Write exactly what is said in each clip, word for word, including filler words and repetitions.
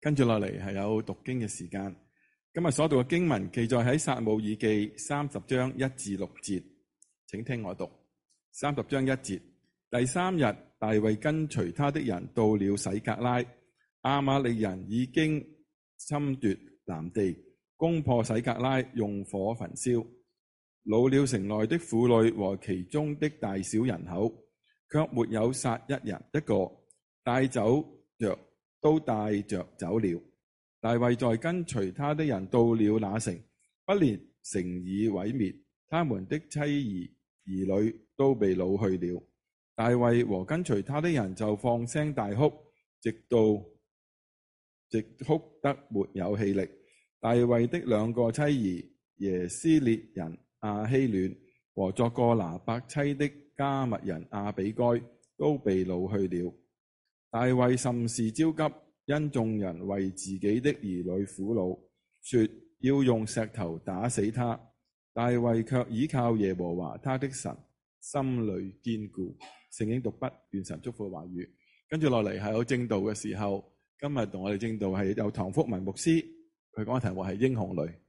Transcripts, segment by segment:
跟住落嚟係有讀經嘅時間。今日所讀嘅經文記載喺撒母耳記三十章一至六節，請聽我讀。三十章一節，第三日，大衛跟隨他的人到了洗革拉，亞瑪力人已經侵奪南地，攻破洗革拉，用火焚燒。擄了城內的婦女和其中的大小人口，卻沒有殺一人一個，帶走着都帶着走了。大衛在跟隨他的人到了那城，不料城已毀滅，他們的妻兒兒女都被擄去了。大衛和跟隨他的人就放聲大哭，直到直哭得沒有氣力。大衛的兩個妻兒耶斯列人亞希暖和作過拿伯妻的加密人亞比該都被擄去了。大衛甚是焦急，因眾人為自己的兒女苦惱，說要用石頭打死他。大衛卻倚靠耶和華他的神，心裏堅固。聖經讀畢，願神祝福話語。跟住落嚟係有證道嘅時候，今日同我哋證道係有唐福文牧師，佢講嘅題目係英雄淚。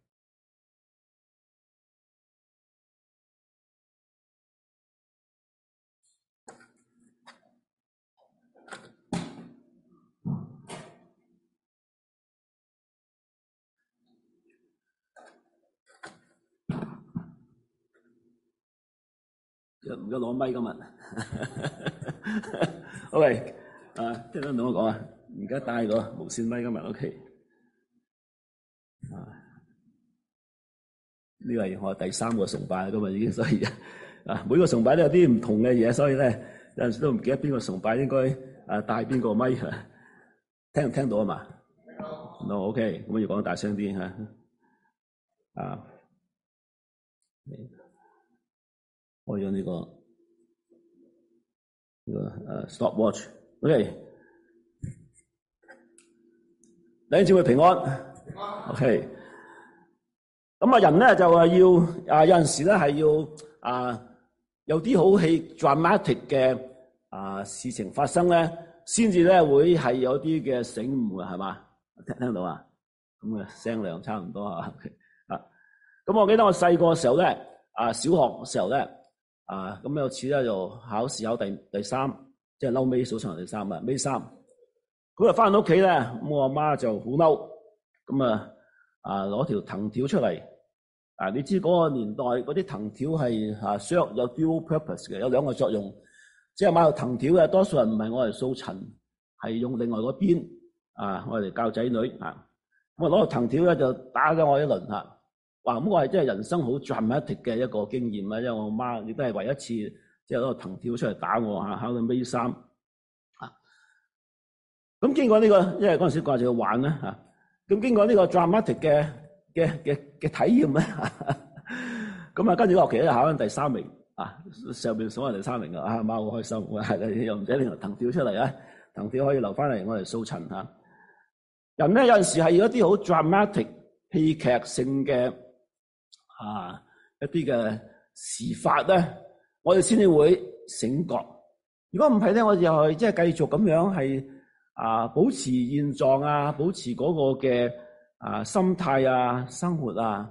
唔該攞咪今日，OK， 啊，聽得到我講啊？而家帶個無線咪今日 OK， 啊，呢個係我第三個崇拜今日已經，所以啊，每個崇拜都有啲唔同嘅嘢，所以咧有陣時都唔記得邊個崇拜應該啊帶邊個咪，聽唔聽到啊嘛？聽到。no OK， 咁要講大聲啲嚇，啊。開咗呢個呢、這個誒、uh, stopwatch，OK，、okay. 弟兄姊妹平安 ，OK。咁啊，人咧就係要啊，有陣時咧係要啊，有啲好戲 dramatic 嘅啊事情發生咧，先至咧會係有啲嘅醒悟嘅，係嘛？聽聽到啊？咁啊聲量差唔多啊。啊，咁我記得我細個嘅時候咧，啊小學嘅時候咧。啊，咁有次咧就考試考第第三，即係嬲尾數上第三啊，尾三。咁啊翻到屋企咧，咁我阿媽就好嬲，咁啊啊攞條藤條出嚟。啊，你知嗰個年代嗰啲藤條係啊 serve 有 dual purpose 嘅，有兩個作用。即係買條藤條嘅，多數人唔係我嚟掃塵，係用另外嗰邊啊，我嚟教仔女啊。咁啊攞條藤條咧就打咗我一輪嚇。哇！咁我係真係人生好 dramatic 嘅一個經驗啦，因為我媽亦都係唯一一次即係攞個藤條出嚟打我嚇，考到尾三啊！咁經過呢個，因為嗰陣時掛住去玩啦嚇，咁經過呢個 dramatic 嘅嘅嘅嘅體驗咧，咁啊跟住學期咧考緊第三名啊，上邊數係第三名嘅啊，媽好開心，係又唔使拎條藤條出嚟啊，藤條可以留翻嚟我哋掃塵嚇。人咧有陣時係有一啲好 dramatic 戲劇性嘅。啊！一啲嘅事發咧，我哋先至會醒覺。如果唔係咧，我哋又係即係繼續咁樣係啊，保持現狀啊，保持嗰個嘅啊心態啊，生活啊。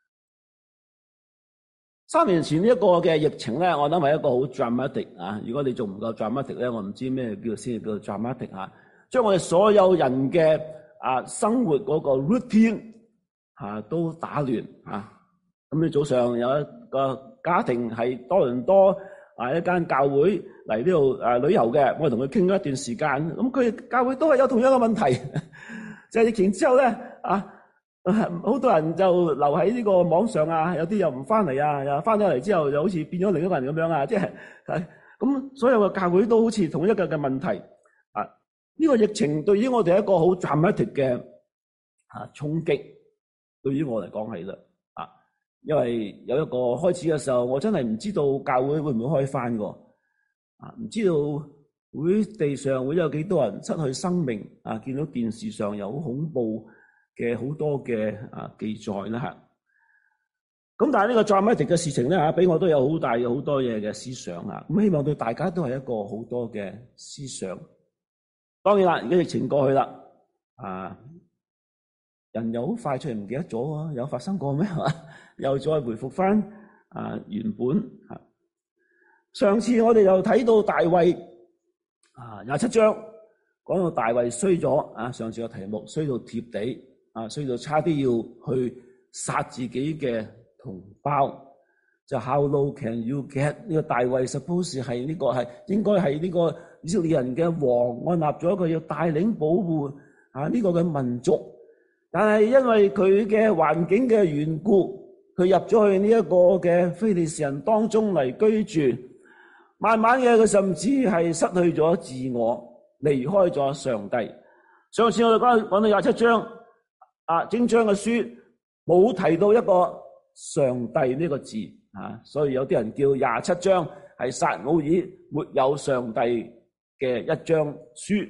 三年前呢一個嘅疫情咧，我諗係一個好 dramatic 啊。如果你仲唔夠 dramatic 咧，我唔知咩叫先叫 dramatic 啊。將我哋所有人嘅啊生活嗰個 routine 啊都打亂啊。咁你早上有一個家庭係多倫多啊一間教會嚟呢度誒旅遊嘅，我同佢傾咗一段時間，咁佢教會都係有同樣嘅問題，就係疫情之後咧啊，好多人就留喺呢個網上啊，有啲又唔翻嚟啊，又翻咗嚟之後就好似變咗另一個人咁樣啊，即係咁所有嘅教會都好似同一個嘅問題啊。呢個疫情對於我哋一個好 dramatic 嘅啊衝擊，對於我嚟講係啦。因為有一個開始嘅時候，我真係唔知道教會會唔會開翻㗎，啊唔知道會地上會有幾多人失去生命啊！見到電視上有好恐怖嘅好多嘅啊記載啦嚇。咁但係呢個 dramatic 嘅事情咧嚇，俾我都有好大嘅好多嘢嘅思想啊！咁希望對大家都係一個好多嘅思想。當然啦，而家疫情過去啦，啊人又好快脆唔記得咗喎，有發生過咩係嘛？又再回復翻啊原本啊。上次我哋又睇到大衛啊廿七章講到大衛衰咗啊，上次個題目衰到貼地啊，衰到差啲要去殺自己嘅同胞。就 How low can you get？ 呢個大衛 suppose 係呢個係應該係呢個以色列人嘅王，按立咗一個要帶領保護啊呢個嘅民族，但係因為佢嘅環境嘅緣故，佢入咗去呢一個嘅非利士人當中嚟居住，慢慢嘅佢甚至係失去咗自我，離開咗上帝。上次我哋講講到廿七章啊，整章嘅書冇提到一個上帝呢個字。啊，所以有啲人叫廿七章係撒母耳沒有上帝嘅一章書。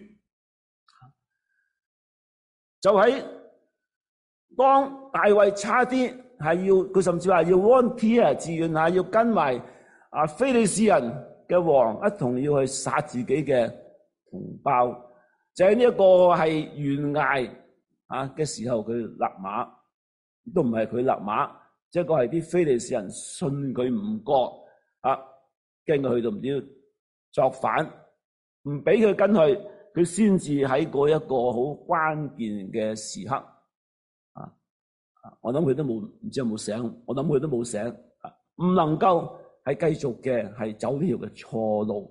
就喺當大衛差啲係要，佢甚至話要 volunteer 自願下要跟埋啊非利士人嘅王一同要去殺自己嘅同胞，就喺呢一個係懸崖啊嘅時候，佢立馬都唔係佢立馬。一個係啲非利士人信佢唔過啊，驚佢去到唔知作反，唔俾佢跟去，佢先至喺嗰一個好關鍵嘅時刻啊！我諗佢都冇唔知有冇醒，我諗佢都冇醒啊！唔能夠係繼續嘅係走呢條嘅錯路。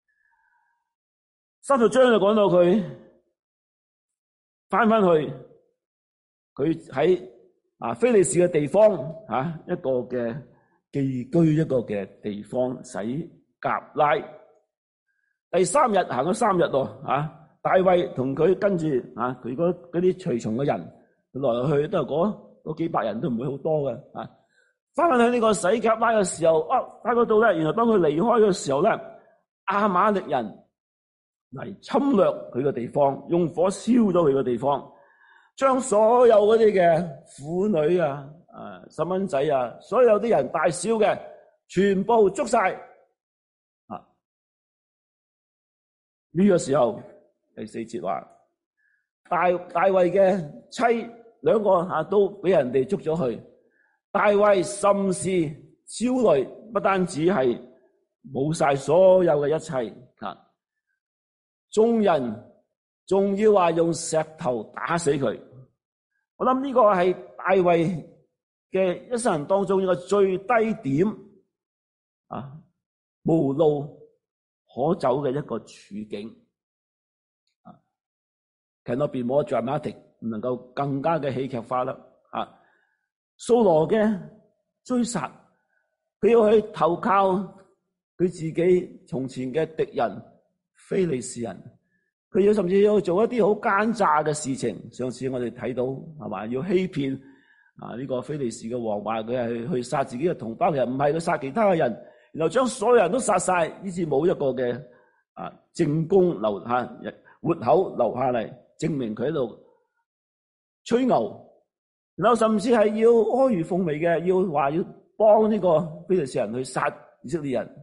三十章就講到佢翻翻去，佢喺啊，非利士嘅地方啊，一個嘅寄居一個嘅地方，洗革拉。第三日行咗三日咯，啊，大衛同佢跟住啊，佢嗰嗰啲隨從嘅人，來來去去都係嗰嗰幾百人，都唔會好多嘅啊。翻返去呢個洗革拉嘅時候，啊，翻嗰度咧，原來當佢離開嘅時候咧，亞瑪力人嚟侵略佢嘅地方，用火燒咗佢嘅地方。將所有嗰啲嘅婦女啊、啊細蚊仔啊，所有啲人大小嘅，全部捉晒啊！呢、這個時候第四節話，大大衛嘅妻兩個啊都俾人哋捉咗去，大衛甚是焦慮，不單止係冇晒所有嘅一切啊，眾人仲要話用石頭打死佢。我諗呢個係大衛嘅一生人當中一個最低點啊，無路可走嘅一個處境啊 ，cannot be more dramatic， 唔能夠更加嘅戲劇化啦啊！掃羅嘅追殺，佢要去投靠佢自己從前嘅敵人非利士人。佢要甚至要做一啲好奸詐嘅事情。上次我哋睇到係嘛，要欺騙啊呢個非利士嘅王，話佢係去殺自己嘅同胞，其實唔係，佢殺其他嘅人，然後將所有人都殺晒，以至冇一個嘅啊證供留下活口留下嚟，證明佢喺度吹牛，然後甚至係要阿諛奉媚嘅，要話要幫呢個非利士人去殺以色列人。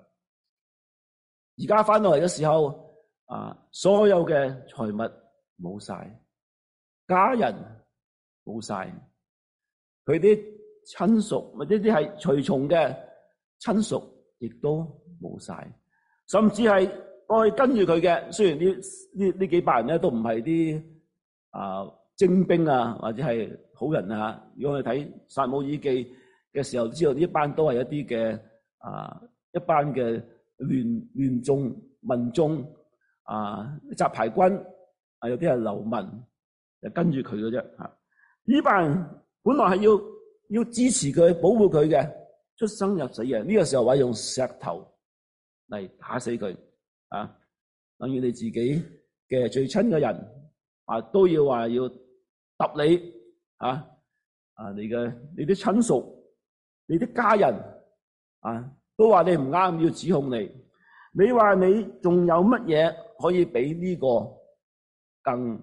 而家翻到嚟嘅時候，啊！所有嘅財物冇晒，家人冇晒，佢啲親屬或者啲係隨從嘅親屬亦都冇晒，甚至係過去跟住佢嘅，雖然呢呢呢幾百人咧都唔係啲啊精兵啊或者係好人啊。如果我哋睇撒母耳記嘅時候，知道呢一班都係一啲嘅啊一班嘅亂亂眾民眾。啊！雜牌軍啊，有啲係流民，就跟住佢嘅啫。吓，呢班人本來係要要支持佢、保護佢嘅，出生入死嘅。呢、這個時候話用石頭嚟打死佢啊！等於你自己嘅最親嘅人啊，都要話要揼你啊！啊，你嘅你啲親屬、你啲家人啊，都話你唔啱，要指控你。你話你仲有乜嘢可以比呢個更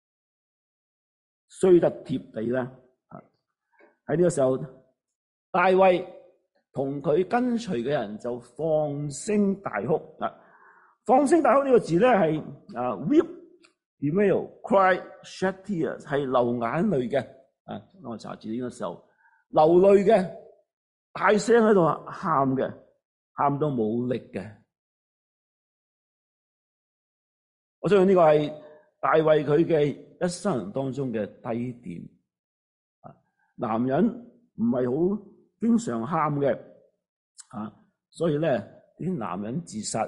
衰得貼地咧？喺呢個時候，大衛同佢跟隨嘅人就放聲大哭啊！放聲大哭呢個字咧係啊 weep bewail, cry, shed tears 係流眼淚嘅。啊，當我查字典嘅時候，流淚嘅，大聲喺度喊嘅，喊到冇力嘅。我相信呢個係大衛佢嘅一生當中嘅低點。啊，男人唔係好經常喊嘅，啊，所以咧啲男人自殺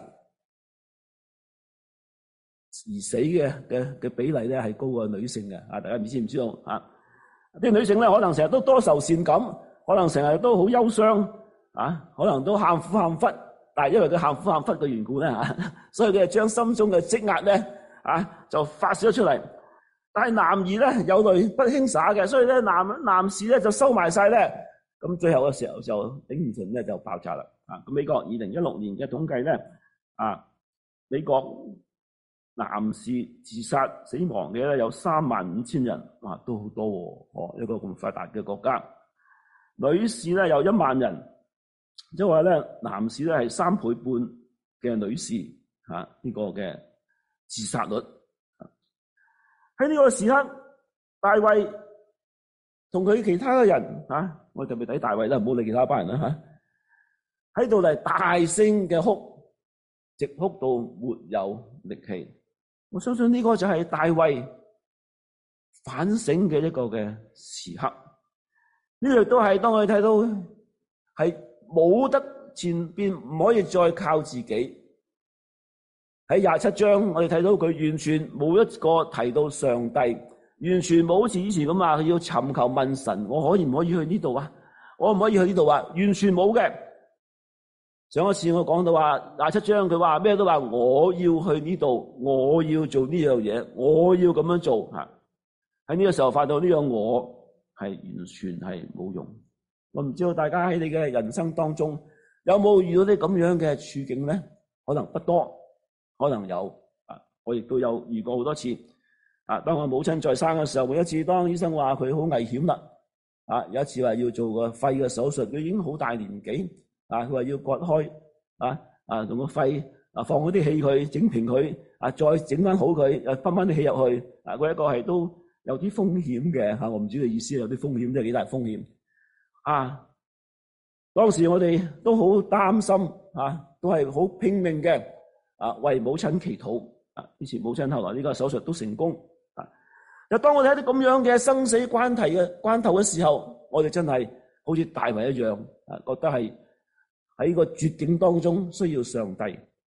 而死嘅嘅嘅比例咧係高過女性嘅。啊，大家唔知唔知道啊？啲女性咧可能成日都多愁善感，可能成日都好憂傷，啊，可能都喊苦喊忽。但係因為佢喊苦喊忽嘅緣故咧嚇，所以佢就將心中嘅積壓咧啊就發泄咗出嚟。但係男兒咧有淚不輕灑嘅，所以咧男男士咧就收埋晒咧。咁最後嘅時候就頂唔順咧就爆炸啦。啊，咁美國二零一六年嘅統計咧啊，美國男士自殺死亡嘅咧有三萬五千人，哇，都好多喎。哦，一個咁發達嘅國家。女士咧有一萬人。即係話咧，男士咧係三倍半嘅女士嚇呢、啊這個嘅自殺率。喺呢個時刻，大衛同佢其他嘅人嚇、啊，我特別睇大衛啦，唔好理其他班人啦嚇，喺度嚟大聲嘅哭，直哭到沒有力氣。我相信呢個就係大衛反省嘅一個嘅時刻。呢個都係當我哋睇到係。冇得前邊唔可以再靠自己。喺廿七章我哋睇到佢完全冇一個提到上帝，完全冇好似以前咁啊，要尋求問神，我可以唔可以去呢度啊？我唔可以去呢度啊？完全冇嘅。上一次我講到話廿七章佢話咩都話我要去呢度，我要做呢樣嘢，我要咁樣做吓。喺呢個時候發到呢樣我係完全係冇用。我唔知道大家喺你嘅人生當中有冇遇到啲咁樣嘅處境咧？可能不多，可能有啊。我亦都有遇過好多次啊。當我母親在生嘅時候，每一次當醫生話佢好危險啦，啊，有一次話要做個肺嘅手術，佢已經好大年紀啊，佢話要割開啊啊，用個肺啊放嗰啲氣佢整平佢啊，再整翻好佢，又分翻啲氣入去啊。嗰一個係都有啲風險嘅嚇，我唔知佢意思有啲風險，即係幾大風險。啊！當時我哋都好擔心，啊，都係好拼命嘅，啊，為母親祈禱。啊，以前母親後來呢個手術都成功。啊，就當我哋喺啲咁樣嘅生死關頭嘅關頭嘅時候，我哋真係好似大衛一樣，啊，覺得係喺個絕境當中需要上帝。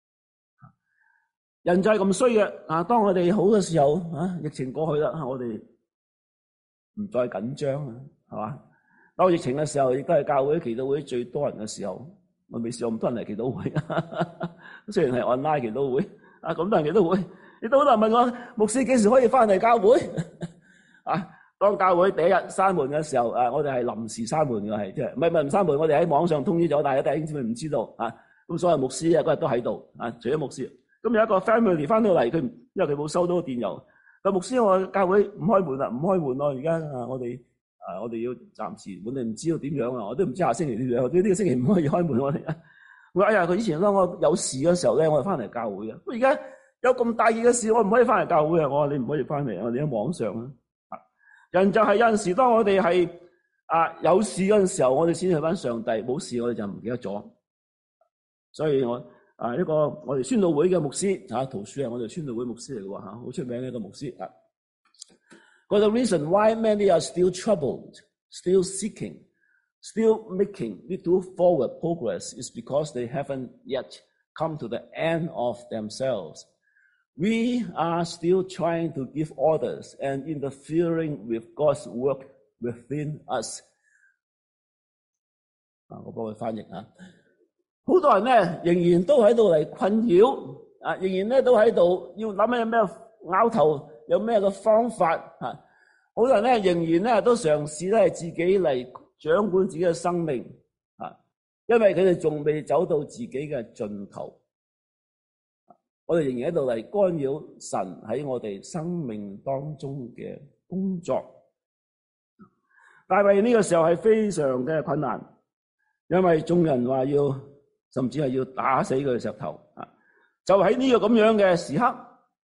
人就係咁衰嘅。啊，當我哋好嘅時候，啊，疫情過去啦，我哋唔再緊張啊，係嘛？當疫情嘅時候，亦都係教會祈禱會最多人嘅時候。我未試過咁多人嚟祈禱會，雖然係 online 祈禱會，啊，咁多人祈禱會，亦都好多人問我牧師幾時可以翻嚟教會？啊，當教會第一日閂門嘅時候，啊，我哋係臨時閂門嘅，係即係唔係唔係唔閂門，我哋喺網上通知咗，但係弟兄姊妹唔知道啊。咁所有牧師啊嗰日都喺度啊，除咗牧師，咁有一個 family 翻到嚟，佢因為佢冇收到電郵，個牧師我教會唔開門啦，唔開門咯，而家啊我哋。啊！我哋要暫時，我哋唔知道點樣啊！我都唔知下星期點樣，呢、這個星期唔可以開門我哋。我哎呀，佢以前當我有事嘅時候咧，我就翻嚟教會嘅。不過而家有咁大件嘅事，我唔可以翻嚟教會啊！我話你唔可以翻嚟，我哋喺網上啊。人就係有陣時，當我哋係啊有事嗰陣時候，我哋先去翻上帝；冇事我哋就唔記得咗。所以我啊一個我哋宣道會嘅牧師嚇，陶恕係我哋宣道會牧師嚟嘅喎嚇，好出名嘅一個牧師啊。But the reason why many are still troubled, still seeking, still making little forward progress is because they haven't yet come to the end of themselves. We are still trying to give orders and interfering with God's work within us. 啊，我幫佢翻譯啊。好多人咧仍然都喺度嚟困擾，啊，仍然咧都喺度要諗下咩拗頭。有咩嘅方法嚇？好多人咧仍然咧都嘗試咧自己嚟掌管自己嘅生命嚇，因為佢哋仲未走到自己嘅盡頭。我哋仍然喺度嚟干擾神喺我哋生命當中嘅工作。大衛呢個時候係非常嘅困難，因為眾人話要甚至係要打死佢嘅石頭啊！就喺呢個咁樣嘅時刻。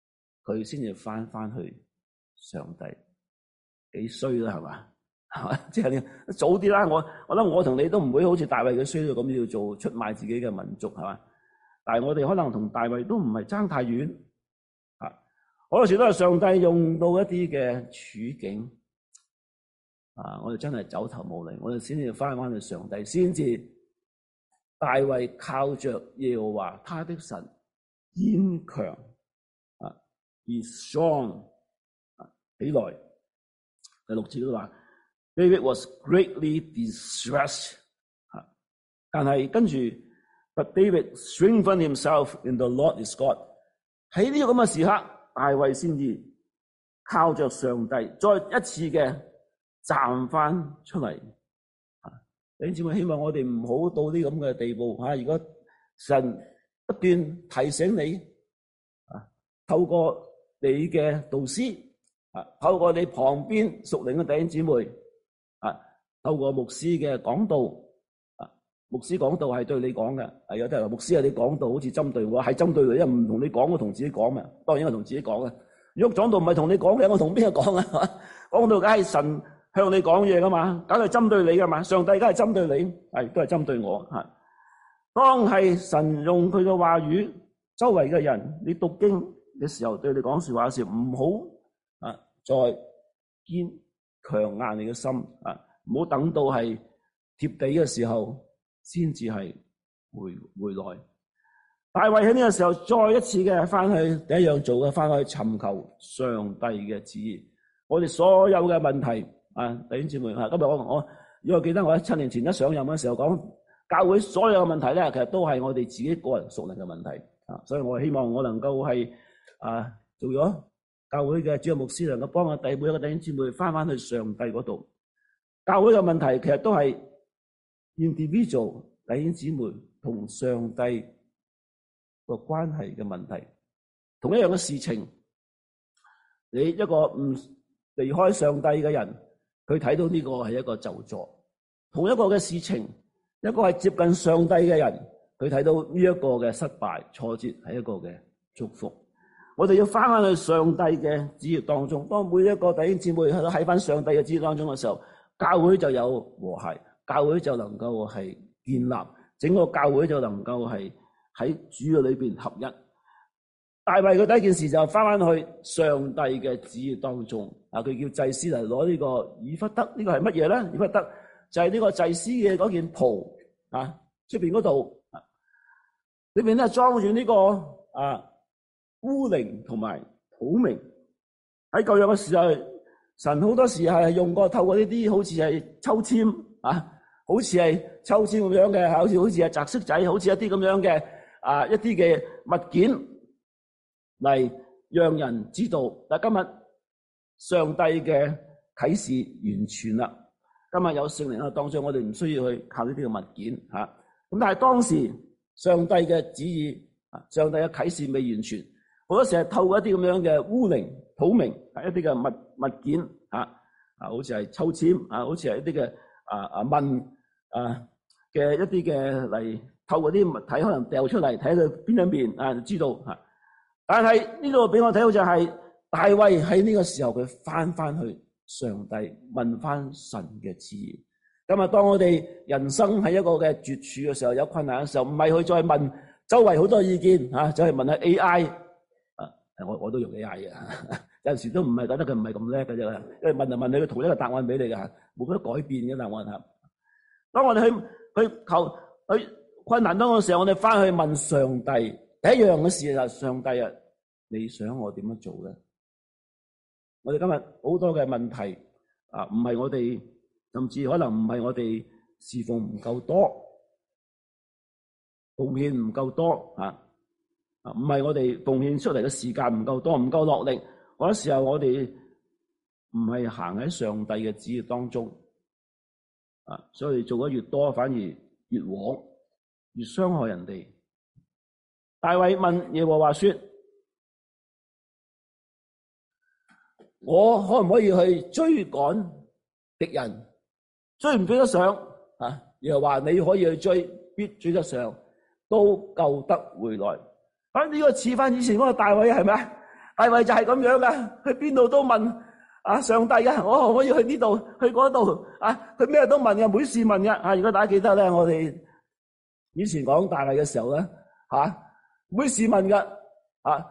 佢先至翻翻去上帝。幾衰啦，係嘛？係嘛？即係你早啲啦，我我諗我同你都唔會好似大衛嘅衰到咁要做出賣自己嘅民族，係嘛？但係我哋可能同大衛都唔係爭太遠啊！好多時都係上帝用到一啲嘅處境啊，我哋真係走投無離，我哋先至翻翻去上帝，先至大衛靠着耶和華他的神堅強啊，而 strong 啊起來。第六節都話 David was greatly distressed 啊，但係跟住 But David strengthened himself in the Lord his God。喺呢個咁嘅時刻，大衛先至靠着上帝再一次嘅站翻出嚟。弟兄姊妹，希望我哋唔好到呢咁嘅地步吓。如果神不斷提醒你啊，透過你嘅導師啊，透過你旁邊屬靈嘅弟兄姊妹啊，透過牧師嘅講道啊，牧師講道係對你講嘅。係有啲人話牧師係你講道好似針對我，係針對你，因為唔同你講，我同自己講嘛。當然我同自己講嘅。如果講道唔係同你講嘅，我同邊個講啊？講道梗係神向你講嘢噶嘛，梗係針對你噶嘛。上帝梗係針對你，係都係針對我吓。當係神用佢嘅話語，周圍嘅人，你讀經嘅時候對你講說話嘅時候，唔好啊再堅強硬你嘅心啊，唔好等到係貼地嘅時候先至係回回來。大衛喺呢個時候再一次嘅翻去第一樣做嘅，翻去尋求上帝嘅旨意。我哋所有嘅問題啊，弟兄姊妹啊，今日我我如果記得我喺七年前一上任嘅時候講，教會所有嘅問題咧，其實都係我哋自己個人屬靈嘅問題啊，所以我希望我能夠係啊做咗教會嘅主要牧師，能夠幫我第每一個弟兄姊妹翻翻去上帝嗰度。教會嘅問題其實都係 individual 弟兄姊妹同上帝個關係嘅問題。同一樣嘅事情，你一個唔離開上帝嘅人，佢睇到呢個係一個咒詛；同一個嘅事情，一個係接近上帝嘅人，佢睇到呢一個嘅失敗挫折係一個嘅祝福。我哋要翻返去上帝嘅旨意當中，當每一個弟兄姊妹喺度喺翻上帝嘅旨意當中嘅時候，教會就有和諧，教會就能夠係建立，整個教會就能夠係喺主嘅裏邊合一。大衛嘅第一件事就翻翻去上帝嘅旨意當中，啊，佢叫祭司嚟攞呢個以弗得，呢個係乜嘢咧？以弗得就係呢個祭司嘅嗰件袍啊，出邊嗰度啊，裏邊咧裝住呢個啊烏靈同埋土明。喺舊約嘅時候，神好多時係用過透過呢啲好似係抽籤啊，好似係抽籤咁樣嘅，好似好似係擲骰仔，好似一啲咁樣嘅啊一啲嘅物件嚟讓人知道。但今日上帝嘅啟示完全啦，今日有聖靈喺當中，我哋唔需要去靠呢啲嘅物件吓。咁但係當時上帝嘅旨意啊，上帝嘅啟示未完全，好多時係透過一啲咁樣嘅烏靈土明一啲嘅物物件啊啊，好似係抽籤啊，好似係一啲嘅啊啊問啊嘅一啲嘅嚟透過啲物體可能掉出嚟睇佢邊一面啊，就知道吓。但係呢度俾我睇到就係大衛喺呢個時候佢翻翻去上帝問翻神嘅旨意。今日當我哋人生喺一個嘅絕處嘅時候，有困難嘅時候，唔係去再問周圍好多意見吓，就係問下 A I 啊，我我都用 A I 嘅，有陣時都唔係覺得佢唔係咁叻嘅啫，因為問就問你，佢同一個答案俾你嘅，冇得改變嘅答案吓。當我哋去去求去困難當中嘅時候，我哋翻去問上帝。第一樣嘅事就係上帝啊，你想我點樣做咧？我哋今日好多嘅問題啊，唔係我哋，甚至可能唔係我哋侍奉唔夠多，奉獻唔夠多啊，啊唔係我哋奉獻出嚟嘅時間唔夠多，唔夠落力。好多時候我哋唔係行喺上帝嘅旨意當中啊，所以做得越多，反而越枉，越傷害人哋。大衛問耶和華說：我可唔可以去追趕敵人？追唔追得上啊？耶和華你可以去追，必追得上，都救得回來。反正呢個似翻以前嗰個大衛係咪？ 大衛就係咁樣噶，去邊度都問啊上帝啊，我可唔可以去呢度去嗰度啊？佢咩都問嘅，每事問嘅啊！如果大家記得咧，我哋以前講大衛嘅時候咧，吓每事問嘅啊，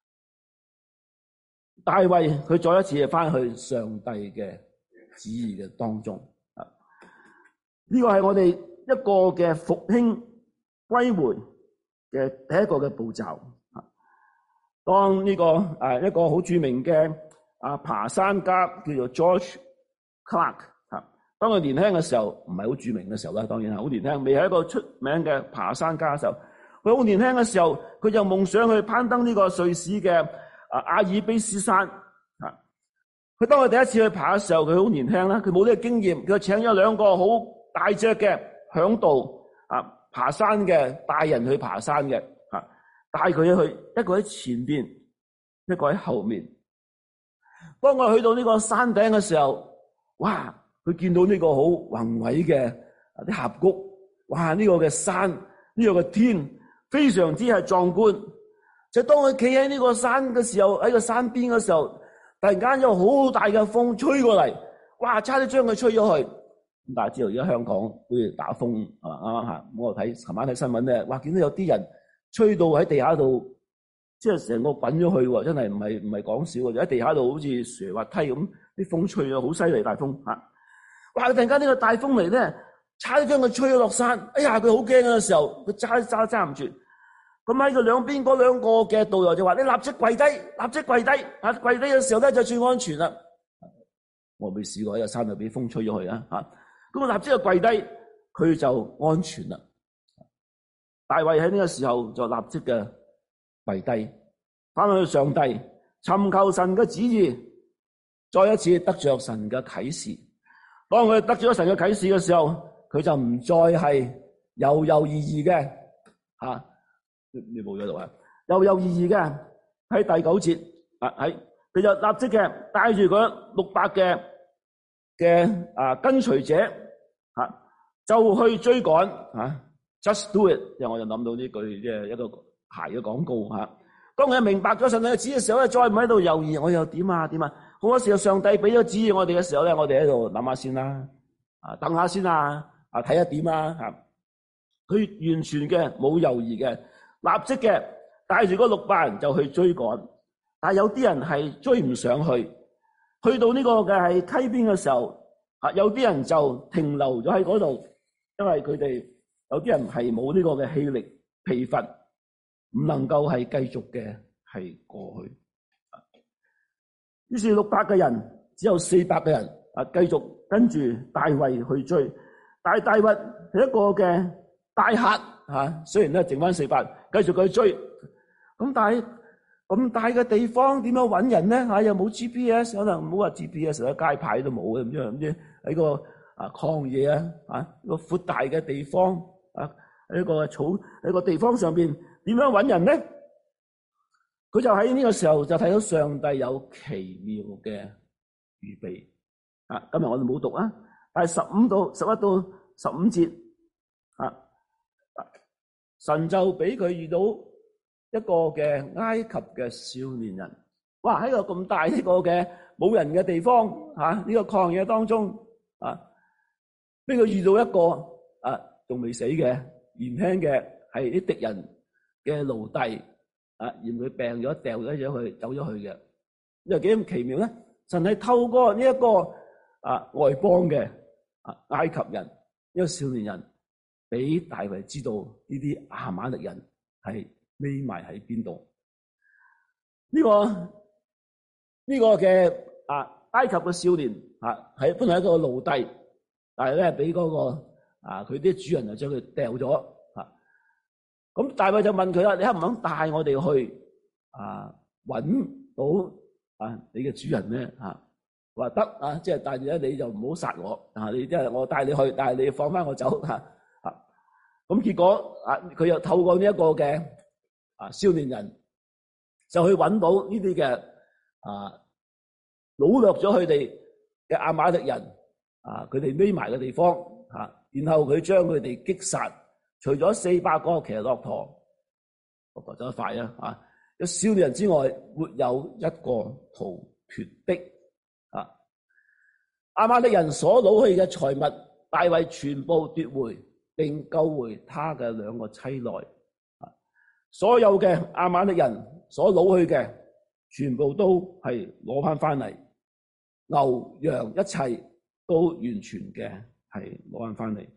大衛佢再一次翻去上帝嘅旨意嘅當中啊，呢個係我哋一個嘅復興歸回嘅第一個嘅步驟啊。當呢個誒一個好著名嘅啊爬山家叫做 George Clark 啊，當佢年輕嘅時候，唔係好著名嘅時候啦，當然係好年輕，未係一個出名嘅爬山家嘅時候。佢好年輕嘅時候，佢就夢想去攀登呢個瑞士嘅啊阿爾卑斯山啊。佢當佢第一次去爬嘅時候，佢好年輕啦，佢冇呢個經驗，佢請咗兩個好大隻嘅響度啊爬山嘅大人去爬山嘅啊，帶佢去，一個喺前邊，一個喺後面。當我去到呢個山頂嘅時候，哇！佢見到呢個好宏偉嘅啲峽谷，哇！呢個嘅山，呢個嘅天，非常之係壯觀。就當佢企喺呢個山嘅時候，喺個山邊嘅時候，突然間有好大嘅風吹過嚟，哇！差啲將佢吹咗去。咁大家知道而家香港好似打風啊，啱啱吓。我睇琴晚睇新聞咧，哇！見到有啲人吹到喺地下度，即係成個滾咗去喎，真係唔係唔係講笑喎，喺地下度好似斜滑梯咁，啲風吹咗好犀利，大風吓。哇！突然間呢個大風嚟咧，差啲將佢吹咗落山。哎呀，佢好驚嘅時候，佢揸揸揸唔住。咁喺佢兩邊嗰兩個嘅導遊就話：你立即跪低，立即跪低。啊，跪低嘅時候咧就最安全啦。我未試過喺個山度俾風吹咗去啊！吓，咁我立即就跪低，佢就安全啦。大衛喺呢個時候就立即嘅跪低，翻去上帝尋求神嘅旨意，再一次得着神嘅啟示。當佢得咗神嘅啟示嘅時候，佢就唔再係猶猶豫豫嘅吓，你冇咗度啊？猶猶豫豫嘅喺第九節啊，喺佢就立即嘅帶住嗰六百嘅嘅啊跟隨者吓、啊，就去追趕吓、啊、，just do it。即係我就諗到呢句即係一個鞋嘅廣告吓、啊。當佢明白咗神嘅旨意嘅時候咧，再唔喺度猶豫，我又點啊點啊？好多時候上帝俾咗旨意我哋嘅時候咧，我哋喺度諗下先啦，啊等下先啊，啊睇下點啊吓。佢完全嘅冇猶豫嘅，立即嘅帶住嗰六百人就去追趕。但係有啲人係追唔上去，去到呢個嘅係溪邊嘅時候，啊有啲人就停留咗喺嗰度，因為佢哋有啲人係冇呢個嘅氣力疲乏，唔能夠係繼續嘅係過去。於是六百個人只有四百個人啊，繼續跟住大衛去追。但係大衛係一個嘅大客吓，雖然咧剩翻四百，繼續去追。咁但係咁大嘅地方點樣搵人咧？吓又冇 G P S， 可能唔好話 G P S， 街牌都冇嘅，咁樣咁啫。喺個啊曠野啊，啊一個闊大嘅地方啊，喺一個草喺個地方上邊點樣搵人咧？佢就喺呢個時候就睇到上帝有奇妙嘅預備啊！今日我哋冇讀啊，但係十五到十一到十五節啊，神就俾佢遇到一個嘅埃及嘅少年人。哇！喺個咁大呢個嘅冇人嘅地方吓，呢個曠野當中啊，俾佢遇到一個啊仲未死嘅年輕嘅係啲敵人嘅奴隸。啊！嫌佢病咗，掉咗咗佢，走咗去嘅，又幾咁奇妙咧？神係透過呢一個啊外邦嘅啊埃及人，一個少年人，俾大衛知道呢啲亞瑪力人係匿埋喺邊度。呢、這個呢、這個嘅啊埃及嘅少年啊，係本來係一個奴隸，但係咧俾嗰個啊佢啲主人就將佢掉咗。咁大衛就問佢啦：你肯唔肯帶我哋去啊？搵到啊你嘅主人咧？吓話得啊，即係帶住咧，你就唔好殺我啊！你即係我帶你去，但係你放翻我走吓吓。咁結果啊，佢又透過呢一個嘅啊少年人，就去搵到呢啲嘅啊擄掠咗佢哋嘅亞瑪力人啊，佢哋匿埋嘅地方吓，然後佢將佢哋擊殺。除咗四百個騎駱駝，駱駝走得快啊！ 有少年人之外，沒有一個逃脫的。啊，亞瑪力人所擄去嘅財物，大衛全部奪回，並救回他嘅兩個妻內。啊，所有嘅亞瑪力人所擄去嘅，全部都係攞翻翻嚟，牛羊一切都完全嘅係攞翻翻嚟。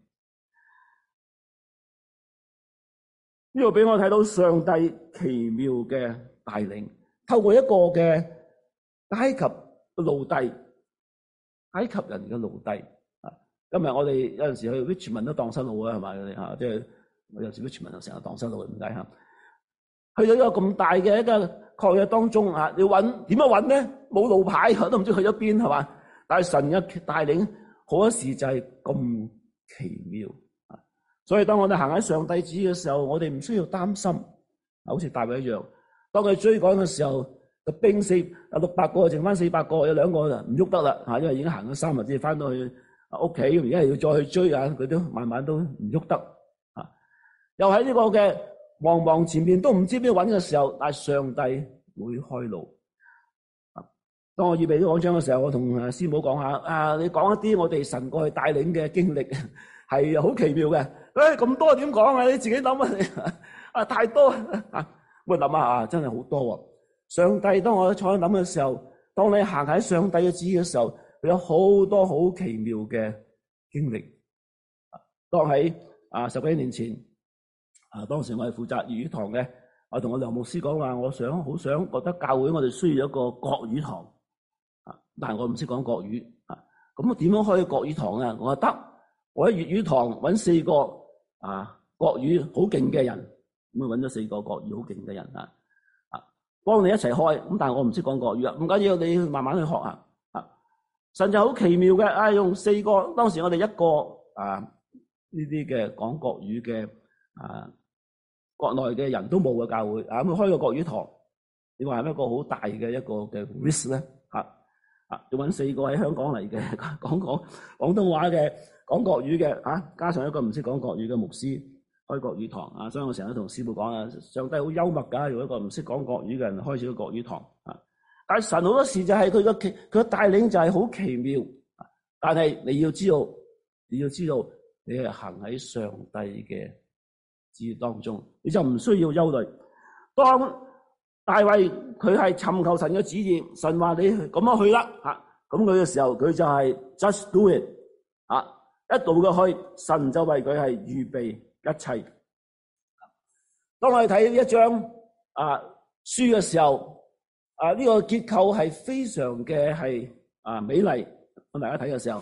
呢度俾我睇到上帝奇妙嘅帶領，透過一個嘅埃及嘅奴隸，埃及人嘅奴隸。啊，今日我哋有陣時去 Richmond 都蕩失路啊，係咪？佢哋嚇，即係我有時 Richmond 就成日蕩失路，點解嚇？去到一個咁大嘅一個曠野當中啊，你揾點樣揾咧？冇路牌，都唔知去咗邊，係嘛？但係神嘅帶領好多時就係咁奇妙。所以當我哋行喺上帝旨意嘅時候，我哋唔需要擔心，好似大衛一樣。當佢追趕嘅時候，個兵四有六百個，剩翻四百個，有兩個就唔喐得啦嚇，因為已經行咗三日先翻到去屋企，而家要再去追啊，佢都慢慢都唔喐得啊。又喺呢個嘅茫茫前面都唔知邊度揾嘅時候，但係上帝會開路。啊，當我預備咗講章嘅時候，我同誒師母講下啊，你講一啲我哋神過去帶領嘅經歷，係好奇妙嘅。誒，咁多點講啊？你自己諗啊！啊，太多啊！我諗下啊，真係好多喎。上帝，當我坐喺諗嘅時候，當你行喺上帝嘅旨意嘅時候，佢有好多好奇妙嘅經歷。當喺啊十幾年前，啊當時我係負責粵語堂嘅，我同我梁牧師講話，我想好想覺得教會我哋需要一個國語堂啊，但係我唔識講國語啊，咁我點樣開國語堂啊？我話得，我喺粵語堂揾四個。啊，國語好勁嘅人，咁啊揾咗四個國語好勁嘅人啊，啊，幫你一齊開，咁但係我唔識講國語啊，唔緊要，你慢慢去學下啊。神就好奇妙嘅，啊，用四個，當時我哋一個啊呢啲嘅講國語嘅啊國內嘅人都冇嘅教會啊，咁開個國語堂，你話係咪一個好大嘅一個嘅 risk 咧？吓啊，要揾四個喺香港嚟嘅講講廣東話嘅。講國語嘅啊，加上一個唔識講國語嘅牧師開國語堂啊，所以我成日同師父講啊，上帝好幽默㗎，用一個唔識講國語嘅人開始個國語堂啊。但係神好多時就係佢個奇，佢嘅帶領就係好奇妙。但係你要知道，你要知道，你係行喺上帝嘅旨意當中，你就唔需要憂慮。當大衛佢係尋求神嘅旨意，神話你咁樣去啦啊，咁佢嘅時候佢就係 just do it 啊。一度嘅去，神就為佢係預備一切。當我哋睇呢一張啊書嘅時候，啊呢、這個結構係非常嘅係啊美麗。咁大家睇嘅時候，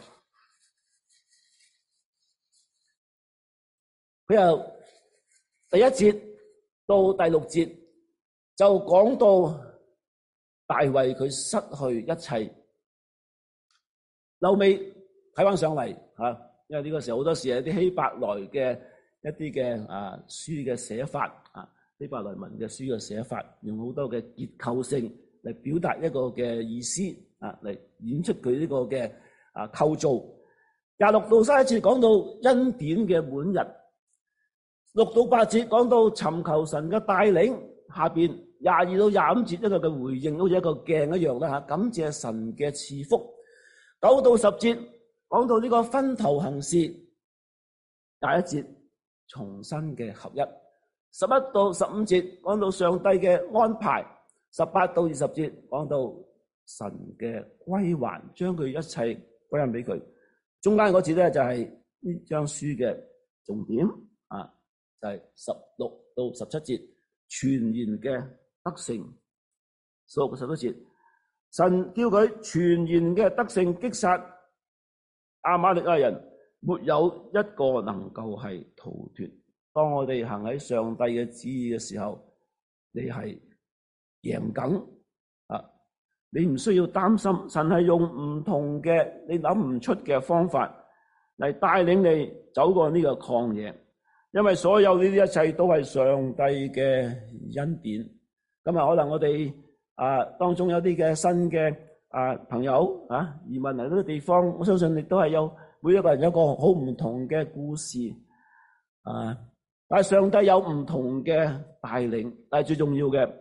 佢由第一節到第六節就講到大衛佢失去一切。後尾睇翻上嚟吓。因為呢個時候好多時係啲希伯來嘅一啲嘅啊書嘅寫法啊，希伯來文嘅書嘅寫法，用好多嘅結構性嚟表達一個嘅意思啊，嚟演出佢呢個嘅啊構造。廿六到三十一節講到恩典嘅滿日，六到八節講到尋求神嘅帶領，下邊廿二到廿五節一個嘅回應，好似一個鏡一樣啦吓，感謝神嘅賜福。九到十節。講到呢個分頭行事，廿一節重新嘅合一，十一到十五節講到上帝嘅安排，十八到二十節講到神嘅歸還，將佢一切歸還俾佢。中間嗰節咧就係呢張書嘅重點啊，就係十六到十七節全然嘅得勝，十六到十七節神叫佢全然嘅得勝擊殺亞瑪力亞人，沒有一個能夠係逃脫。當我哋行喺上帝嘅旨意嘅時候，你係贏緊啊！你唔需要擔心，神係用唔同嘅你諗唔出嘅方法嚟帶領你走過呢個曠野，因為所有呢啲一切都係上帝嘅恩典。今日可能我哋啊當中有啲嘅新嘅。啊，朋友啊，移民嚟呢個地方，我相信亦都係有每一個人有一個好唔同嘅故事啊。但係上帝有唔同嘅帶領，但係最重要嘅，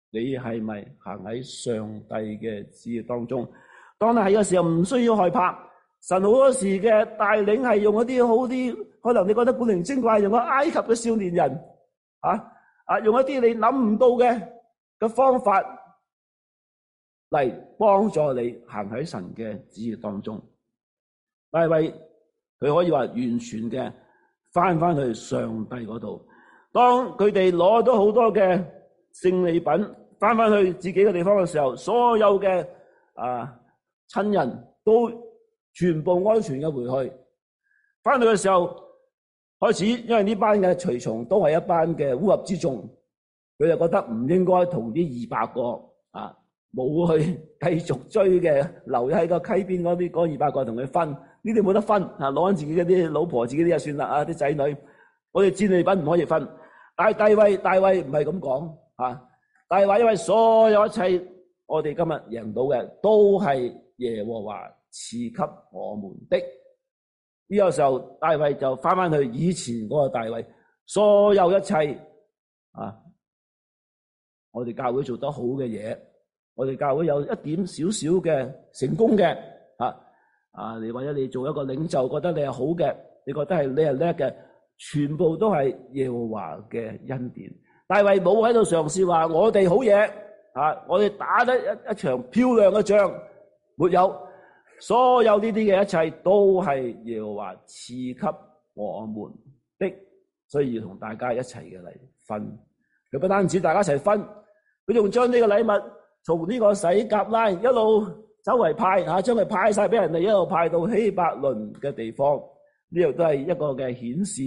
你係咪行喺上帝嘅旨意當中？當你喺嘅時候唔需要害怕，神好多時嘅帶領係用一啲好啲，可能你覺得古靈精怪，用個埃及嘅少年人啊啊，用一啲你諗唔到嘅嘅方法嚟幫助你行喺神嘅旨意當中。大衛佢可以話完全嘅翻翻去上帝嗰度。當佢哋攞咗好多嘅勝利品翻翻去自己嘅地方嘅時候，所有嘅啊親人都全部安全嘅回去。翻去嘅時候開始，因為呢班嘅隨從都係一班嘅烏合之眾，佢就覺得唔應該同啲二百個啊冇去繼續追嘅留喺個溪邊嗰啲嗰二百個同佢分，呢啲冇得分啊！攞緊自己嗰啲老婆、自己啲就算啦啊！啲仔女，我哋戰利品唔可以分。但係大衛，大衛唔係咁講啊！大衛因為所有一切，我哋今日贏到嘅都係耶和華賜給我們的。呢個時候，大衛就翻翻去以前嗰個大衛，所有一切啊，我哋教會做得好嘅嘢，我哋教會有一點少少嘅成功嘅啊啊！你或者你做一個領袖，覺得你係好嘅，你覺得係你係叻嘅，全部都係耶和華嘅恩典。大衛冇喺度嘗試話我哋好嘢啊！我哋打得一一場漂亮嘅仗，沒有。所有呢啲嘅一切都係耶和華賜給我們的，所以要同大家一齊嘅嚟分。佢不單止大家一齊分，佢仲將呢個禮物從呢個洗革拉一路周圍派吓，將佢派晒俾人哋，一路派到希伯倫嘅地方。呢度都係一個嘅顯示。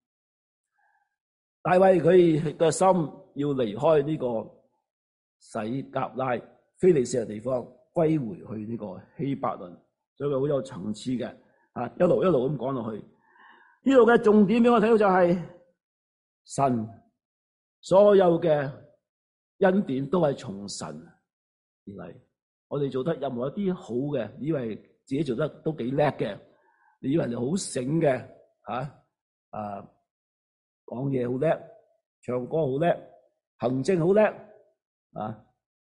大衛佢嘅心要離開呢個洗革拉非利士嘅地方，歸回去呢個希伯倫。所以佢好有層次嘅，啊，一路一路咁講落去。呢度嘅重點俾我睇到就係神所有嘅恩典都係從神而嚟。我哋做得任何一啲好嘅，以為自己做得都幾叻嘅，你以為你好醒嘅，吓啊講嘢好叻，唱歌好叻，行政好叻，啊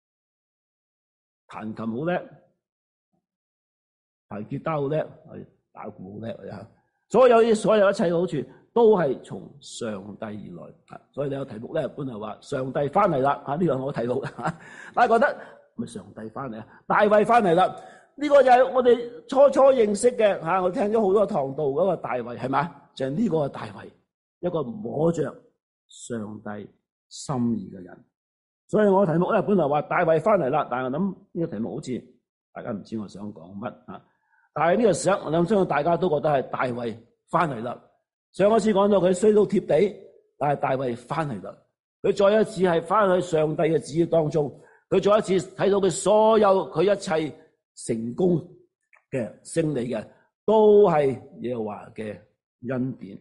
彈琴好叻。彈吉他好叻，打鼓好叻啊！所有所有一切嘅好處都係從上帝而來。所以你有題目咧，本來話上帝翻嚟啦，吓呢個我睇到。大家覺得咪上帝翻嚟啊？大衛翻嚟啦，呢個就係我哋初初認識嘅吓。我聽咗好多堂道嗰個大衛係咪？就係呢個大衛，一個摸着上帝心意嘅人。所以我題目咧本來話大衛翻嚟啦，但係我諗呢個題目好似大家唔知我想講乜啊。但係呢個時候，我諗相信大家都覺得係大衛翻嚟啦。上一次講到佢衰到貼地，但係大衛翻嚟啦。佢再一次係翻去上帝嘅旨意當中，佢再一次睇到佢所有佢一切成功嘅勝利嘅，都係耶和華嘅恩典。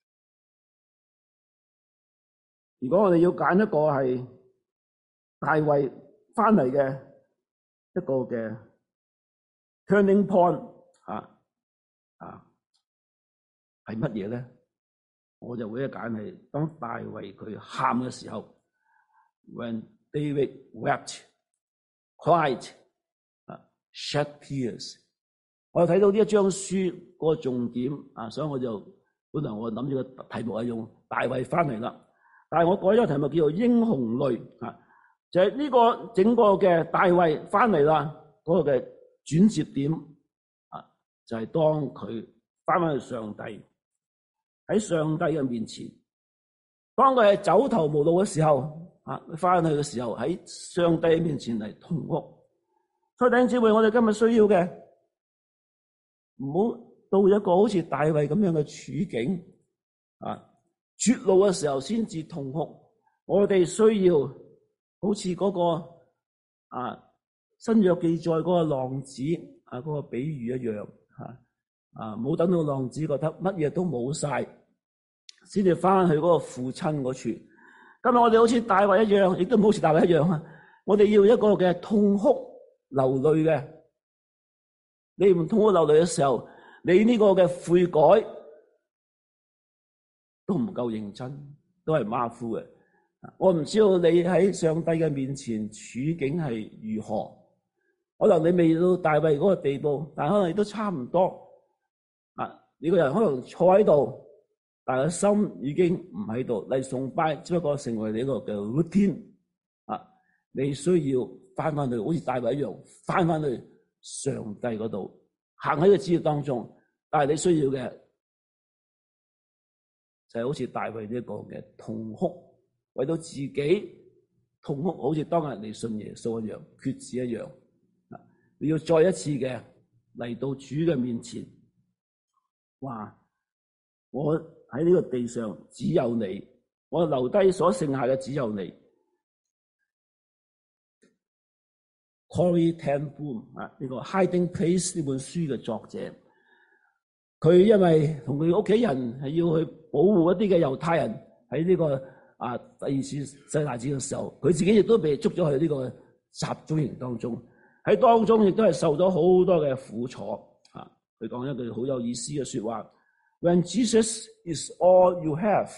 如果我哋要揀一個係大衛翻嚟嘅一個嘅 turning point。啊啊，係乜嘢咧？我就會一揀係當大衛佢喊嘅時候 ，When David wept, cried, 啊 shed tears。我睇到呢一章書嗰個重點啊，所以我就本來我諗住個題目係用大衛翻嚟啦，但係我改咗個題目叫做英雄淚啊，就係、是、呢個整個嘅大衛翻嚟啦嗰個嘅轉折點。就係當佢翻返去上帝，喺上帝嘅面前，當佢係走投無路嘅時候，啊，翻去嘅時候喺上帝面前嚟痛哭。所以弟兄姊妹，我哋今日需要嘅，唔好到一個好似大衛咁樣嘅處境，啊，絕路嘅時候先至痛哭。我哋需要好似嗰個啊新約記載嗰個浪子啊嗰個比喻一樣。啊！冇等到浪子覺得乜嘢都冇晒，先至翻去嗰個父親嗰處。今日我哋好似大衛一樣，亦都唔好似大衛一樣啊！我哋要一個嘅痛哭流淚嘅。你唔痛哭流淚嘅時候，你呢個嘅悔改都唔夠認真，都係馬虎嘅。 我唔知道你喺上帝嘅面前處境係如何，可能你未到大衛嗰個地步，但可能你都差唔多。啊，你個人可能坐喺度，但係心已經唔喺度。嚟崇拜只不過成為你一個嘅 routine。啊，你需要翻翻去，好似大衛一樣，翻翻去上帝嗰度，行喺個旨意當中。但係你需要嘅就係好似大衛呢一個嘅痛哭。為到自己痛哭，好似當日嚟信耶穌一樣，決志一樣。你要再一次嘅嚟到主嘅面前，話我喺呢個地上只有你，我留低所剩下嘅只有你。Corrie ten Boom 啊，呢個 Hiding Place 呢本書嘅作者，佢因為同佢屋企人係要去保護一啲嘅猶太人喺呢個啊，第二次世界大戰嘅時候，佢自己亦都被捉咗去呢個集中營當中，喺當中亦都係受咗好多嘅苦楚。啊，佢講一句好有意思嘅說話 ：When Jesus is all you have,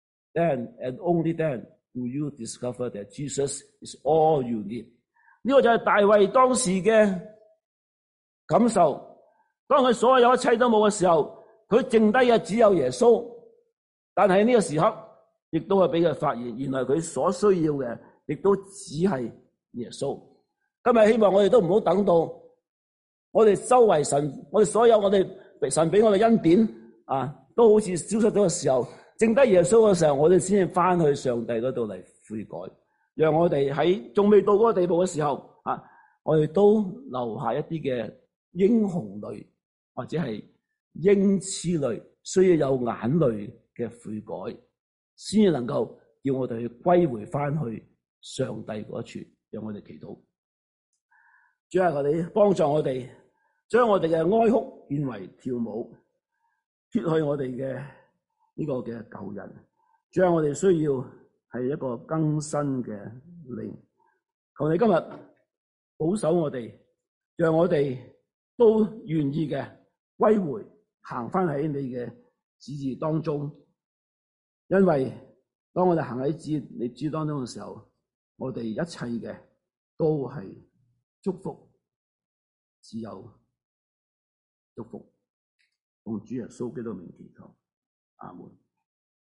then and only then do you discover that Jesus is all you need。呢個就係大衛當時嘅感受。當佢所有一切都冇嘅時候，佢剩低嘅只有耶穌。但係呢個時刻，亦都係俾佢發現，原來佢所需要嘅，亦都只係耶穌。今日希望我哋都唔好等到我哋周圍神，我哋所有我哋神俾我哋恩典啊，都好似消失咗嘅時候，剩低耶穌嘅時候，我哋先至翻去上帝嗰度嚟悔改，讓我哋喺仲未到嗰個地步嘅時候啊，我哋都留下一啲嘅英雄類或者係英雌類，需要有眼淚嘅悔改。先至能夠叫我哋去歸回翻去上帝嗰處，讓我哋祈禱。主啊，求你幫助我哋，將我哋嘅哀哭變為跳舞，脫去我哋嘅呢個嘅舊人。主啊，我哋需要係一個更新嘅靈。求你今日保守我哋，讓我哋都願意嘅歸回，行翻喺你嘅旨意當中。因為當我哋行喺旨你旨當中嘅時候，我哋一切嘅都係祝福，只有祝福。奉主耶穌基督名祈求，阿門。